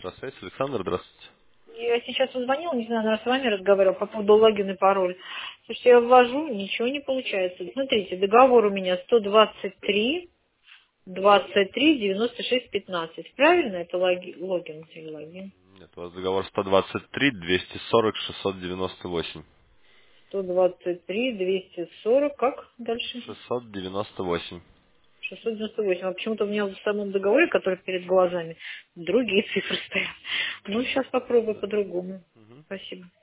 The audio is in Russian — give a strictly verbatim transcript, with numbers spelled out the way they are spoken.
Электрослесарь. Александр, здравствуйте. Я сейчас звонила, не знаю, наверное, с вами разговаривала по поводу логин и пароль. Слушайте, я ввожу, ничего не получается. Смотрите, договор у меня сто двадцать три, двадцать три, девяносто шесть, пятнадцать. Правильно это логи- логин или логин? Нет, у вас договор сто двадцать три, двести сорок, шестьсот девяносто восемь. сто двадцать три, двести сорок, как дальше? шестьсот девяносто восемь. шестьсот девяносто восемь. А почему-то у меня в самом договоре, который перед глазами, другие цифры стоят. Ну, сейчас попробую по-другому. Мгм. Спасибо.